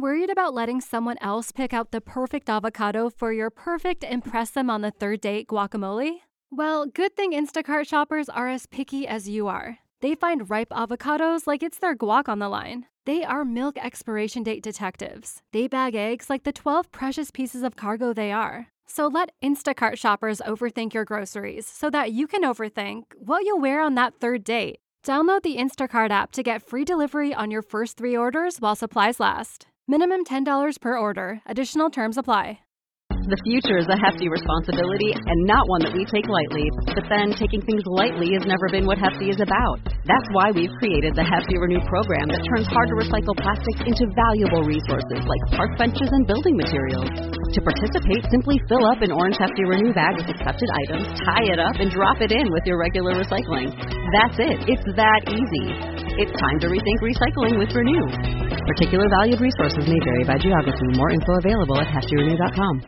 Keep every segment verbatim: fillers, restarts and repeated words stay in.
Worried about letting someone else pick out the perfect avocado for your perfect impress them on the third date guacamole? Well, good thing Instacart shoppers are as picky as you are. They find ripe avocados like it's their guac on the line. They are milk expiration date detectives. They bag eggs like the twelve precious pieces of cargo they are. So let Instacart shoppers overthink your groceries so that you can overthink what you'll wear on that third date. Download the Instacart app to get free delivery on your first three orders while supplies last. Minimum ten dollars per order. Additional terms apply. The future is a hefty responsibility and not one that we take lightly. But then, taking things lightly has never been what Hefty is about. That's why we've created the Hefty Renew program that turns hard-to-recycle plastics into valuable resources like park benches and building materials. To participate, simply fill up an orange Hefty Renew bag with accepted items, tie it up, and drop it in with your regular recycling. That's it. It's that easy. It's time to rethink recycling with Renew. Particular valued resources may vary by geography. More info available at hefty renew dot com.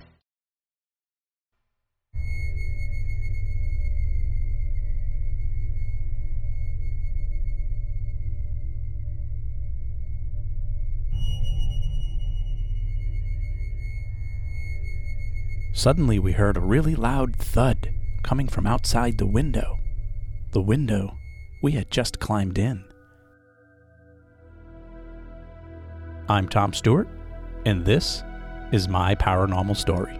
Suddenly we heard a really loud thud coming from outside the window. The window we had just climbed in. I'm Tom Stewart, and this is my paranormal story.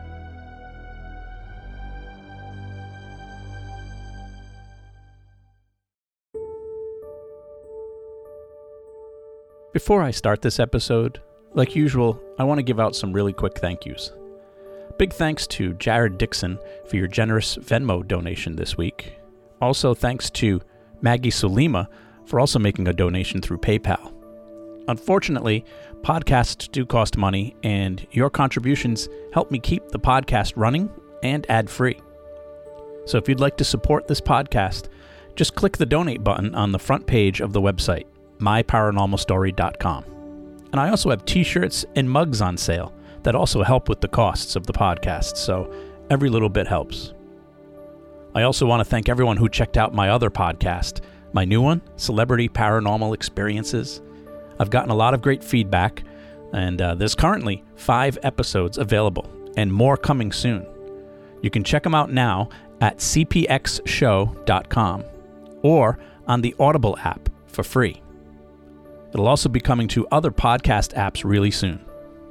Before I start this episode, like usual, I want to give out some really quick thank yous. Big thanks to Jared Dixon for your generous Venmo donation this week. Also thanks to Maggie Sulima for also making a donation through PayPal. Unfortunately, podcasts do cost money, and your contributions help me keep the podcast running and ad-free. So if you'd like to support this podcast, just click the donate button on the front page of the website, my paranormal story dot com. And I also have t-shirts and mugs on sale that also help with the costs of the podcast, so every little bit helps. I also want to thank everyone who checked out my other podcast, my new one, Celebrity Paranormal Experiences. I've gotten a lot of great feedback, and uh, there's currently five episodes available, and more coming soon. You can check them out now at c p x show dot com or on the Audible app for free. It'll also be coming to other podcast apps really soon.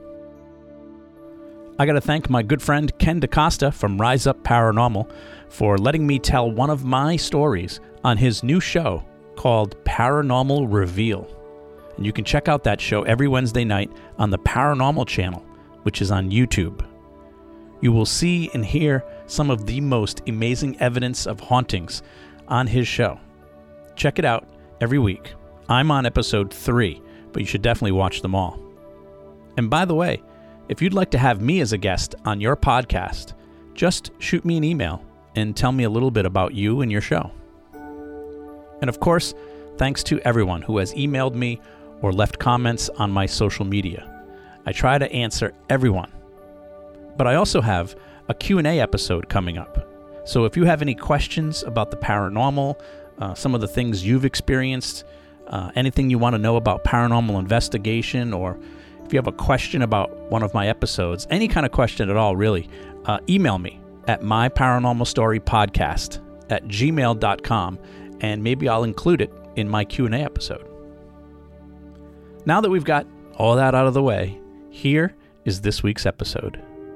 I got to thank my good friend Ken DaCosta from Rise Up Paranormal for letting me tell one of my stories on his new show called Paranormal Reveal. And you can check out that show every Wednesday night on the Paranormal Channel, which is on YouTube. You will see and hear some of the most amazing evidence of hauntings on his show. Check it out every week. I'm on episode three, but you should definitely watch them all. And by the way, if you'd like to have me as a guest on your podcast, just shoot me an email and tell me a little bit about you and your show. And of course, thanks to everyone who has emailed me or left comments on my social media. I try to answer everyone. But I also have a Q and A episode coming up. So if you have any questions about the paranormal, uh, some of the things you've experienced, uh, anything you want to know about paranormal investigation, or if you have a question about one of my episodes, any kind of question at all, really, uh, email me at my paranormal story podcast at gmail dot com, and maybe I'll include it in my Q and A episode. Now that we've got all that out of the way, here is this week's episode.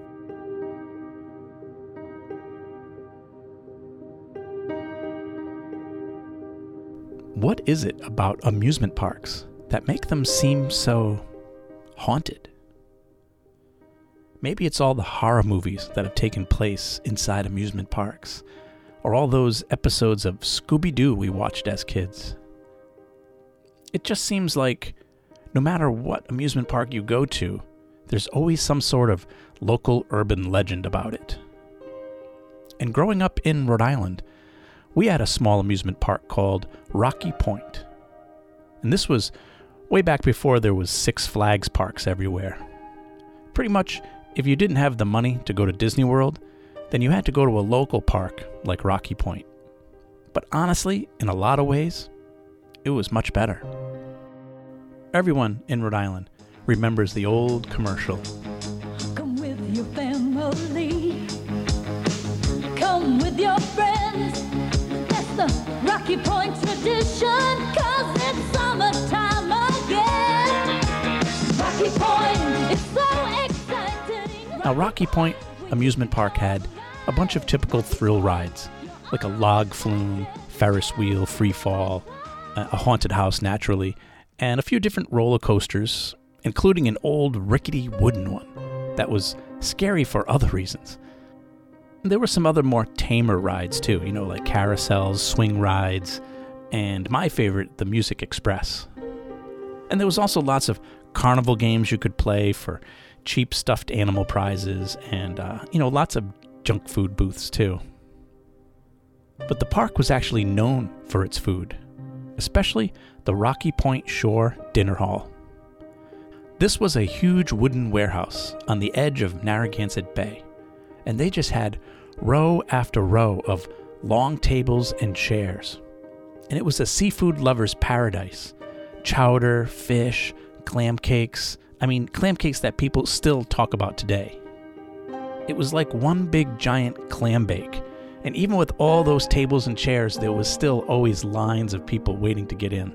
What is it about amusement parks that make them seem so haunted? Maybe it's all the horror movies that have taken place inside amusement parks, or all those episodes of Scooby-Doo we watched as kids. It just seems like no matter what amusement park you go to, there's always some sort of local urban legend about it. And growing up in Rhode Island, we had a small amusement park called Rocky Point. And this was way back before there was Six Flags parks everywhere. Pretty much, if you didn't have the money to go to Disney World, then you had to go to a local park like Rocky Point. But honestly, in a lot of ways, it was much better. Everyone in Rhode Island remembers the old commercial. Come with your family. Come with your friends. That's the Rocky Point tradition, 'cause it's summertime again. Rocky Point, it's so exciting. Now, Rocky Point Amusement Park had a bunch of typical thrill rides, like a log flume, Ferris wheel, free fall, a haunted house naturally, and a few different roller coasters, including an old rickety wooden one that was scary for other reasons. There were some other more tamer rides too, you know, like carousels, swing rides, and my favorite, the Music Express. And there was also lots of carnival games you could play for cheap stuffed animal prizes, and, uh, you know, lots of junk food booths too. But the park was actually known for its food, especially the Rocky Point Shore Dinner Hall. This was a huge wooden warehouse on the edge of Narragansett Bay, and they just had row after row of long tables and chairs. And it was a seafood lover's paradise. Chowder, fish, clam cakes. I mean, clam cakes that people still talk about today. It was like one big giant clam bake. And even with all those tables and chairs, there was still always lines of people waiting to get in.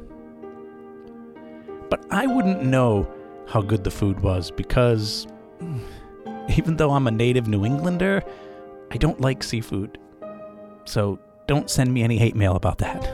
But I wouldn't know how good the food was because even though I'm a native New Englander, I don't like seafood. So don't send me any hate mail about that.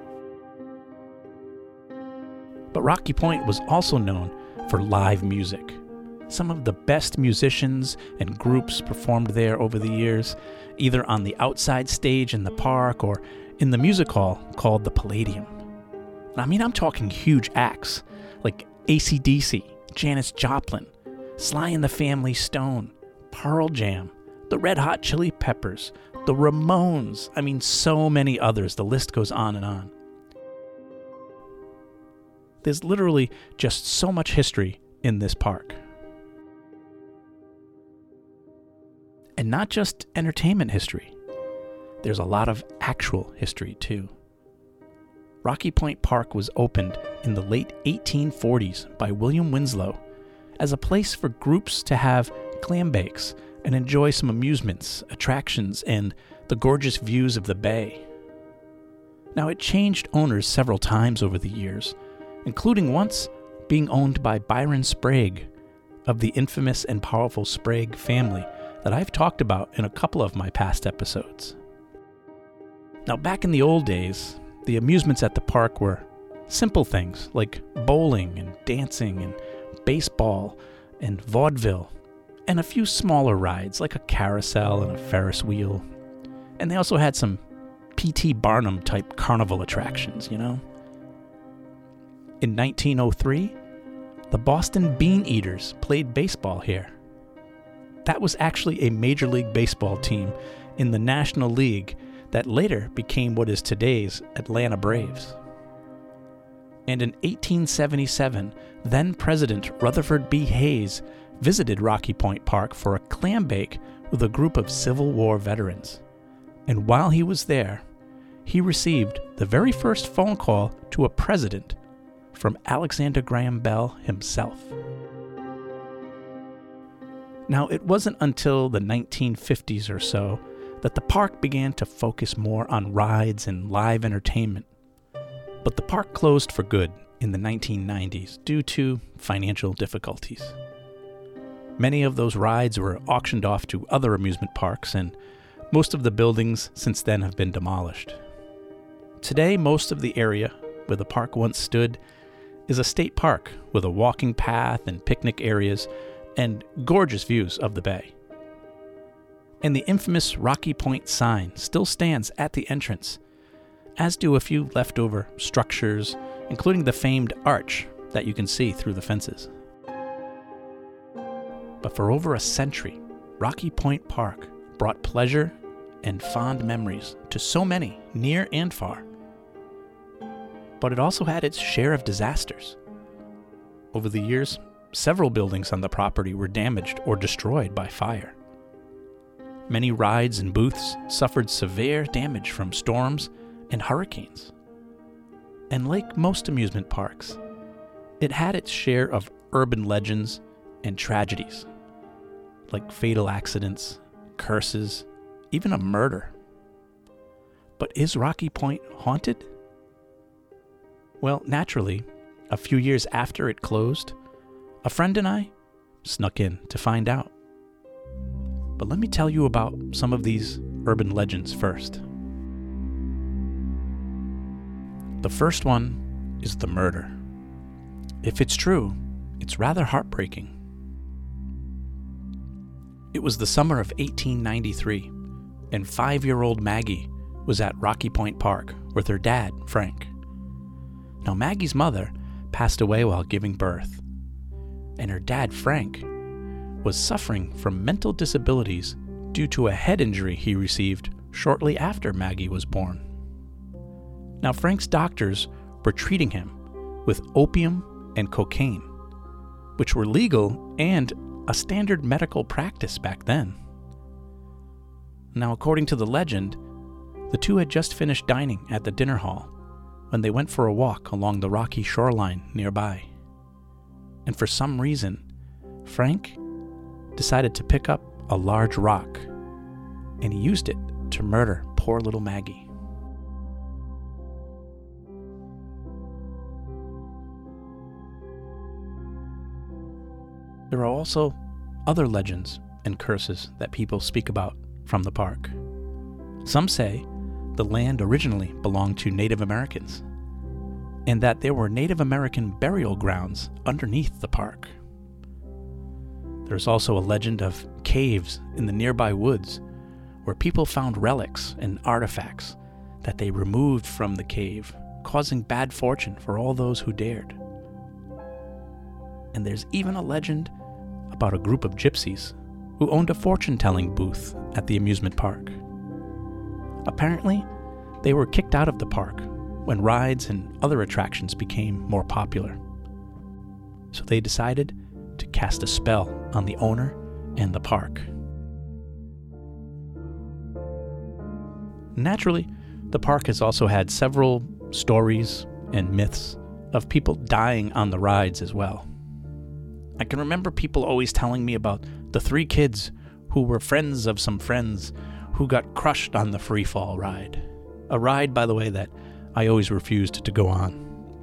But Rocky Point was also known for live music. Some of the best musicians and groups performed there over the years, either on the outside stage in the park or in the music hall called the Palladium. I mean, I'm talking huge acts like A C D C, Janis Joplin, Sly and the Family Stone, Pearl Jam, the Red Hot Chili Peppers, the Ramones. I mean, so many others. The list goes on and on. There's literally just so much history in this park. And not just entertainment history. There's a lot of actual history, too. Rocky Point Park was opened in the late eighteen forties by William Winslow as a place for groups to have clam bakes and enjoy some amusements, attractions, and the gorgeous views of the bay. Now, it changed owners several times over the years, including once being owned by Byron Sprague of the infamous and powerful Sprague family that I've talked about in a couple of my past episodes. Now, back in the old days, the amusements at the park were simple things like bowling and dancing and baseball and vaudeville, and a few smaller rides like a carousel and a Ferris wheel. And they also had some P T Barnum type carnival attractions, you know? In nineteen oh three, the Boston Bean Eaters played baseball here. That was actually a Major League Baseball team in the National League that later became what is today's Atlanta Braves. And in eighteen seventy-seven, then-President Rutherford B. Hayes visited Rocky Point Park for a clam bake with a group of Civil War veterans. And while he was there, he received the very first phone call to a president from Alexander Graham Bell himself. Now, it wasn't until the nineteen fifties or so that the park began to focus more on rides and live entertainment. But the park closed for good in the nineteen nineties due to financial difficulties. Many of those rides were auctioned off to other amusement parks, and most of the buildings since then have been demolished. Today, most of the area where the park once stood is a state park with a walking path and picnic areas and gorgeous views of the bay. And the infamous Rocky Point sign still stands at the entrance, as do a few leftover structures, including the famed arch that you can see through the fences. But for over a century, Rocky Point Park brought pleasure and fond memories to so many, near and far. But it also had its share of disasters. Over the years, several buildings on the property were damaged or destroyed by fire. Many rides and booths suffered severe damage from storms and hurricanes. And like most amusement parks, it had its share of urban legends and tragedies, like fatal accidents, curses, even a murder. But is Rocky Point haunted? Well, naturally, a few years after it closed, a friend and I snuck in to find out. But let me tell you about some of these urban legends first. The first one is the murder. If it's true, it's rather heartbreaking. It was the summer of eighteen ninety-three, and five-year-old Maggie was at Rocky Point Park with her dad, Frank. Now, Maggie's mother passed away while giving birth, and her dad, Frank, was suffering from mental disabilities due to a head injury he received shortly after Maggie was born. Now, Frank's doctors were treating him with opium and cocaine, which were legal and a standard medical practice back then. Now, according to the legend, the two had just finished dining at the dinner hall when they went for a walk along the rocky shoreline nearby. And for some reason, Frank decided to pick up a large rock, and he used it to murder poor little Maggie. There are also other legends and curses that people speak about from the park. Some say the land originally belonged to Native Americans, and that there were Native American burial grounds underneath the park. There's also a legend of caves in the nearby woods where people found relics and artifacts that they removed from the cave, causing bad fortune for all those who dared. And there's even a legend about a group of gypsies who owned a fortune-telling booth at the amusement park. Apparently, they were kicked out of the park when rides and other attractions became more popular. So they decided to cast a spell on the owner and the park. Naturally, the park has also had several stories and myths of people dying on the rides as well. I can remember people always telling me about the three kids who were friends of some friends who got crushed on the free fall ride. A ride, by the way, that I always refused to go on.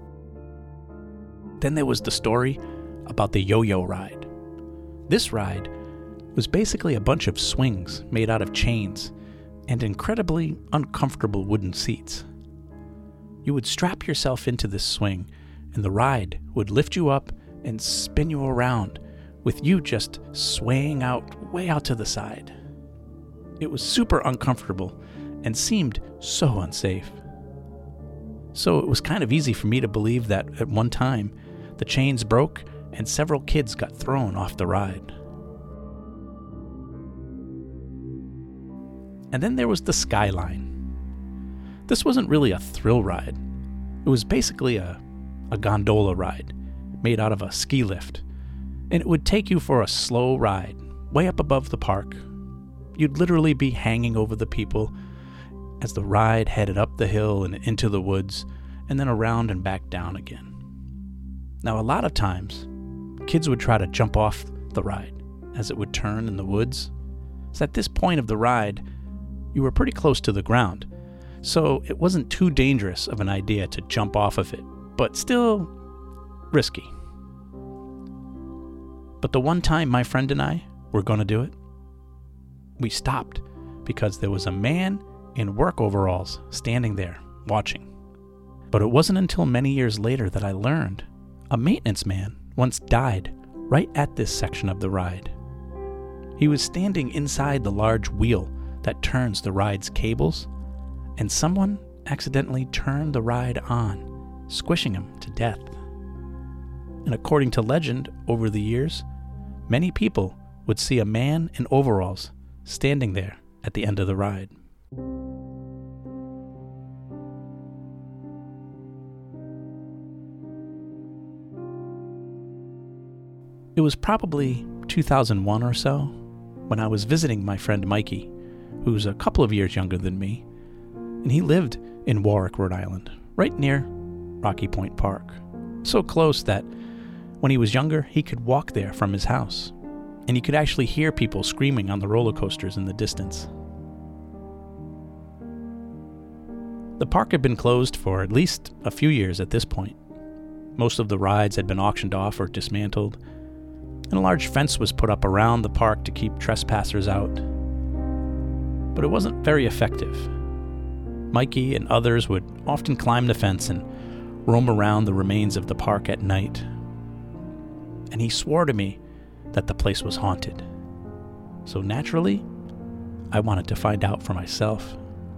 Then there was the story about the yo-yo ride. This ride was basically a bunch of swings made out of chains and incredibly uncomfortable wooden seats. You would strap yourself into this swing, and the ride would lift you up and spin you around, with you just swaying out way out to the side. It was super uncomfortable and seemed so unsafe. So it was kind of easy for me to believe that at one time the chains broke and several kids got thrown off the ride. And then there was the Skyline. This wasn't really a thrill ride. It was basically a, a gondola ride made out of a ski lift, and it would take you for a slow ride way up above the park. You'd literally be hanging over the people as the ride headed up the hill and into the woods, and then around and back down again. Now, a lot of times, kids would try to jump off the ride as it would turn in the woods. So at this point of the ride, you were pretty close to the ground, so it wasn't too dangerous of an idea to jump off of it, but still risky. But the one time my friend and I were going to do it, we stopped because there was a man in work overalls standing there watching. But it wasn't until many years later that I learned a maintenance man once died right at this section of the ride. He was standing inside the large wheel that turns the ride's cables, and someone accidentally turned the ride on, squishing him to death. And according to legend, over the years, many people would see a man in overalls standing there at the end of the ride. It was probably two thousand one or so when I was visiting my friend Mikey, who's a couple of years younger than me, and he lived in Warwick, Rhode Island, right near Rocky Point Park. So close that When he was younger, he could walk there from his house, and he could actually hear people screaming on the roller coasters in the distance. The park had been closed for at least a few years at this point. Most of the rides had been auctioned off or dismantled, and a large fence was put up around the park to keep trespassers out. But it wasn't very effective. Mikey and others would often climb the fence and roam around the remains of the park at night. And he swore to me that the place was haunted. So naturally, I wanted to find out for myself.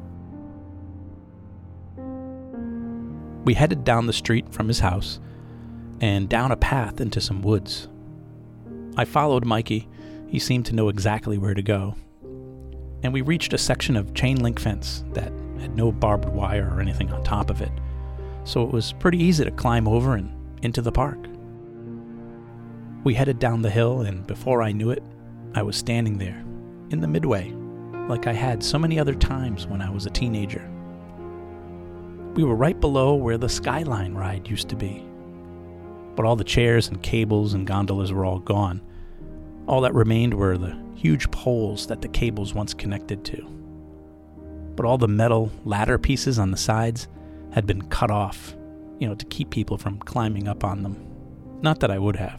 We headed down the street from his house and down a path into some woods. I followed Mikey. He seemed to know exactly where to go. And we reached a section of chain link fence that had no barbed wire or anything on top of it, so it was pretty easy to climb over and into the park. We headed down the hill, and before I knew it, I was standing there, in the midway, like I had so many other times when I was a teenager. We were right below where the Skyline ride used to be, but all the chairs and cables and gondolas were all gone. All that remained were the huge poles that the cables once connected to. But all the metal ladder pieces on the sides had been cut off, you know, to keep people from climbing up on them. Not that I would have.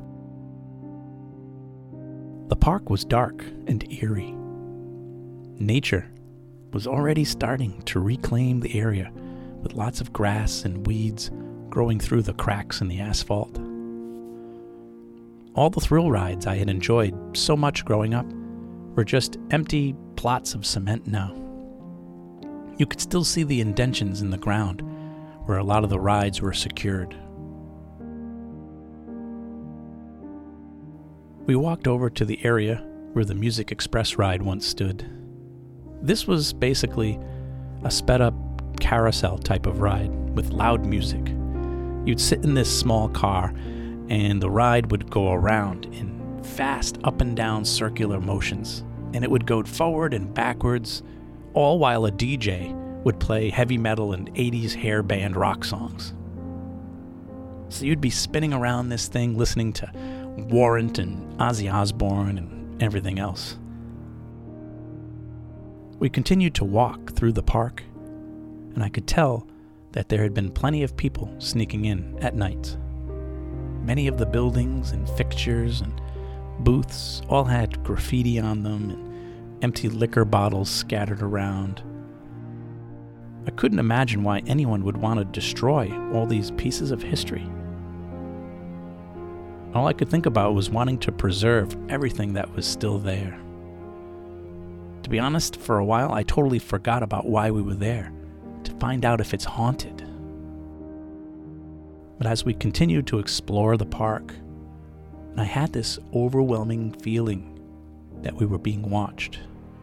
The park was dark and eerie. Nature was already starting to reclaim the area with lots of grass and weeds growing through the cracks in the asphalt. All the thrill rides I had enjoyed so much growing up were just empty plots of cement now. You could still see the indentions in the ground where a lot of the rides were secured. We walked over to the area where the Music Express ride once stood. This was basically a sped-up carousel type of ride with loud music. You'd sit in this small car, and the ride would go around in fast up and down circular motions, and it would go forward and backwards, all while a D J would play heavy metal and eighties hair band rock songs. So you'd be spinning around this thing listening to Warrant and Ozzy Osbourne and everything else. We continued to walk through the park, and I could tell that there had been plenty of people sneaking in at night. Many of the buildings and fixtures and booths all had graffiti on them and empty liquor bottles scattered around. I couldn't imagine why anyone would want to destroy all these pieces of history. All I could think about was wanting to preserve everything that was still there. To be honest, for a while I totally forgot about why we were there, to find out if it's haunted. But as we continued to explore the park, I had this overwhelming feeling that we were being watched.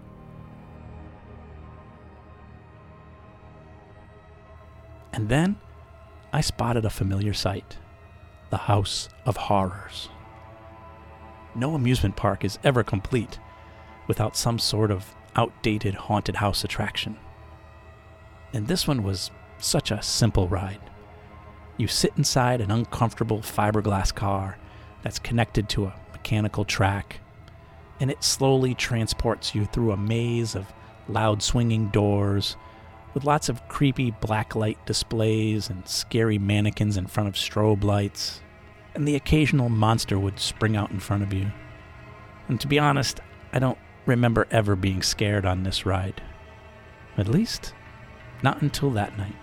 And then I spotted a familiar sight. The House of Horrors. No amusement park is ever complete without some sort of outdated haunted house attraction. And this one was such a simple ride. You sit inside an uncomfortable fiberglass car that's connected to a mechanical track, and it slowly transports you through a maze of loud swinging doors with lots of creepy blacklight displays and scary mannequins in front of strobe lights, and the occasional monster would spring out in front of you. And to be honest, I don't remember ever being scared on this ride. At least, not until that night.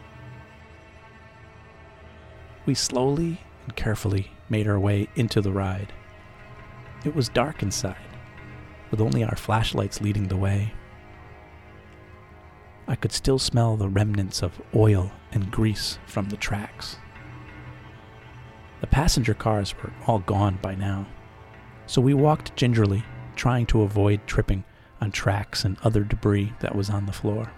We slowly and carefully made our way into the ride. It was dark inside, with only our flashlights leading the way. I could still smell the remnants of oil and grease from the tracks. The passenger cars were all gone by now, so we walked gingerly, trying to avoid tripping on tracks and other debris that was on the floor.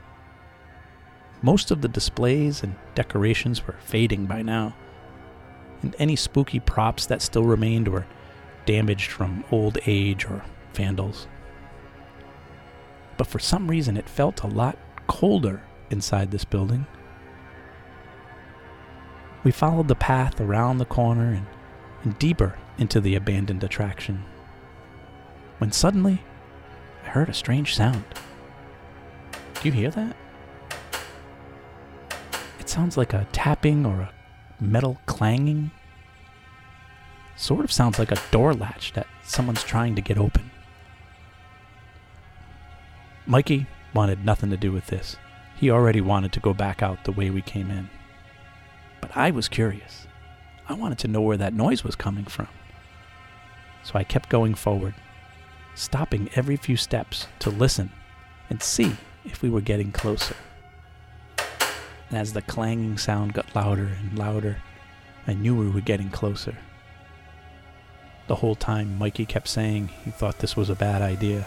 Most of the displays and decorations were fading by now, and any spooky props that still remained were damaged from old age or vandals. But for some reason it felt a lot colder inside this building. We followed the path around the corner and and deeper into the abandoned attraction, when suddenly I heard a strange sound. Do you hear that? It sounds like a tapping or a metal clanging. Sort of sounds like a door latch that someone's trying to get open. Mikey wanted nothing to do with this. He already wanted to go back out the way we came in. But I was curious. I wanted to know where that noise was coming from. So I kept going forward, stopping every few steps to listen and see if we were getting closer. And as the clanging sound got louder and louder, I knew we were getting closer. The whole time, Mikey kept saying he thought this was a bad idea.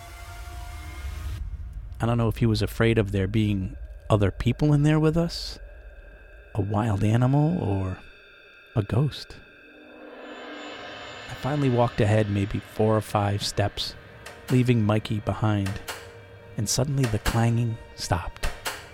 I don't know if he was afraid of there being other people in there with us, a wild animal, or a ghost. I finally walked ahead maybe four or five steps, leaving Mikey behind, and suddenly the clanging stopped.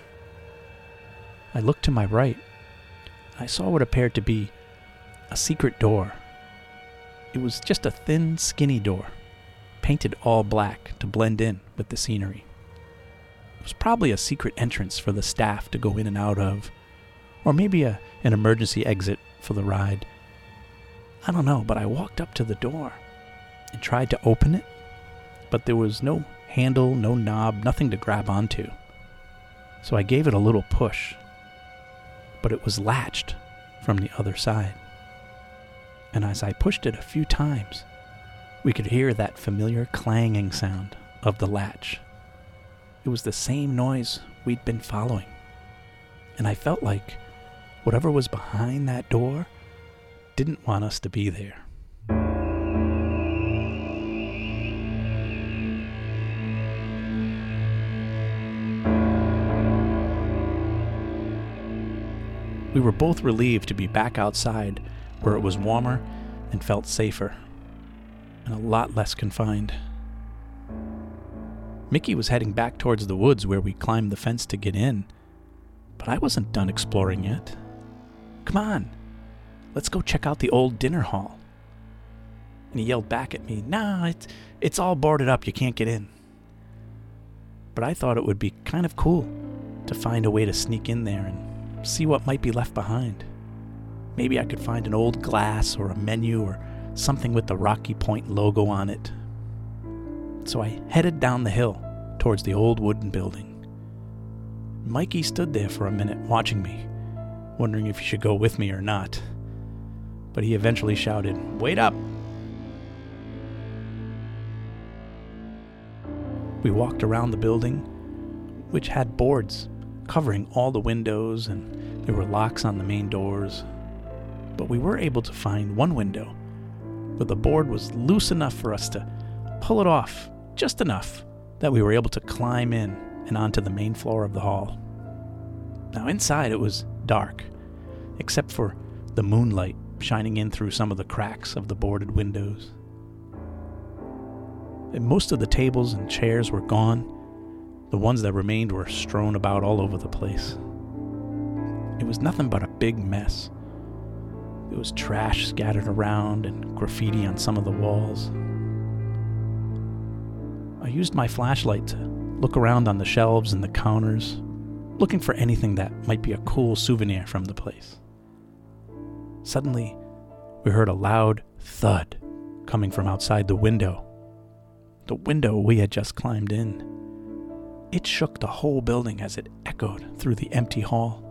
I looked to my right, and I saw what appeared to be a secret door. It was just a thin, skinny door, painted all black to blend in with the scenery. It was probably a secret entrance for the staff to go in and out of, or maybe a, an emergency exit for the ride. I don't know, but I walked up to the door and tried to open it, but there was no handle, no knob, nothing to grab onto. So I gave it a little push, but it was latched from the other side. And as I pushed it a few times, we could hear that familiar clanging sound of the latch. It was the same noise we'd been following. And I felt like whatever was behind that door didn't want us to be there. We were both relieved to be back outside where it was warmer and felt safer, and a lot less confined. Mickey was heading back towards the woods where we climbed the fence to get in, but I wasn't done exploring yet. Come on, let's go check out the old dinner hall. And he yelled back at me, nah, it's, it's all boarded up, you can't get in. But I thought it would be kind of cool to find a way to sneak in there and see what might be left behind. Maybe I could find an old glass or a menu or something with the Rocky Point logo on it. So I headed down the hill towards the old wooden building. Mikey stood there for a minute watching me, wondering if he should go with me or not. But he eventually shouted, "Wait up!" We walked around the building, which had boards covering all the windows, and there were locks on the main doors. But we were able to find one window where the board was loose enough for us to pull it off, just enough that we were able to climb in and onto the main floor of the hall. Now inside it was dark, except for the moonlight shining in through some of the cracks of the boarded windows. And most of the tables and chairs were gone. The ones that remained were strewn about all over the place. It was nothing but a big mess. There was trash scattered around and graffiti on some of the walls. I used my flashlight to look around on the shelves and the counters, looking for anything that might be a cool souvenir from the place. Suddenly, we heard a loud thud coming from outside the window. The window we had just climbed in. It shook the whole building as it echoed through the empty hall.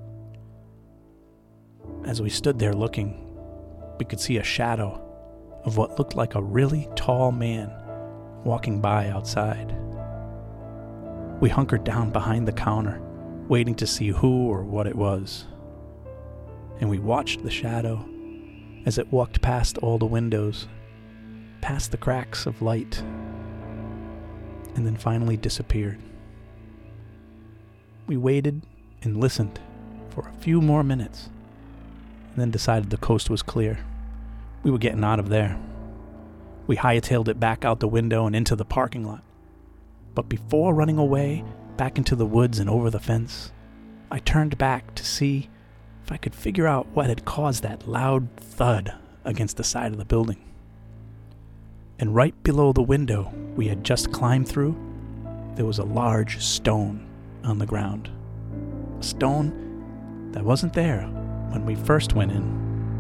As we stood there looking, we could see a shadow of what looked like a really tall man walking by outside. We hunkered down behind the counter, waiting to see who or what it was. And we watched the shadow as it walked past all the windows, past the cracks of light, and then finally disappeared. We waited and listened for a few more minutes, and then decided the coast was clear. We were getting out of there. We hightailed it back out the window and into the parking lot. But before running away back into the woods and over the fence, I turned back to see if I could figure out what had caused that loud thud against the side of the building. And right below the window we had just climbed through, there was a large stone on the ground. A stone that wasn't there when we first went in.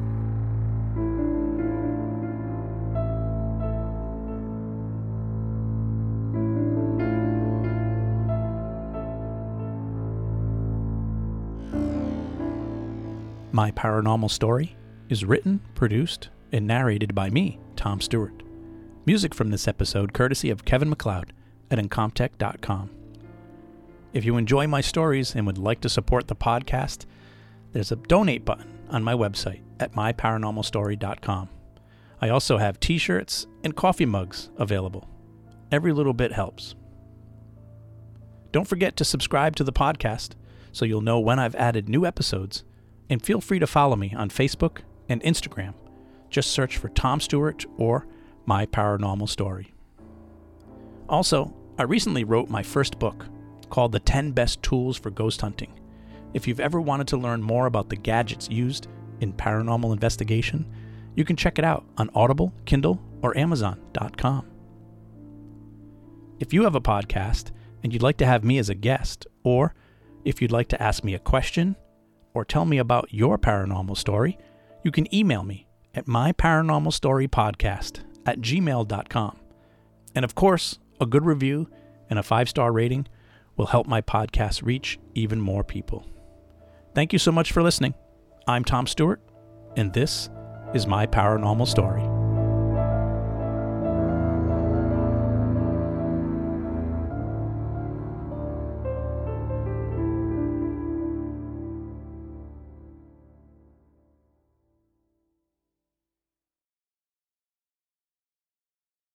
My Paranormal Story is written, produced, and narrated by me, Tom Stewart. Music from this episode courtesy of Kevin MacLeod at Incomptech dot com. If you enjoy my stories and would like to support the podcast, there's a donate button on my website at my paranormal story dot com. I also have t-shirts and coffee mugs available. Every little bit helps. Don't forget to subscribe to the podcast so you'll know when I've added new episodes. And feel free to follow me on Facebook and Instagram. Just search for Tom Stewart or My Paranormal Story. Also, I recently wrote my first book called The ten Best Tools for Ghost Hunting. If you've ever wanted to learn more about the gadgets used in paranormal investigation, you can check it out on Audible, Kindle, or Amazon dot com. If you have a podcast and you'd like to have me as a guest, or if you'd like to ask me a question, or tell me about your paranormal story, you can email me at my paranormal story podcast at gmail dot com. And of course, a good review and a five-star rating will help my podcast reach even more people. Thank you so much for listening. I'm Tom Stewart, and this is My Paranormal Story.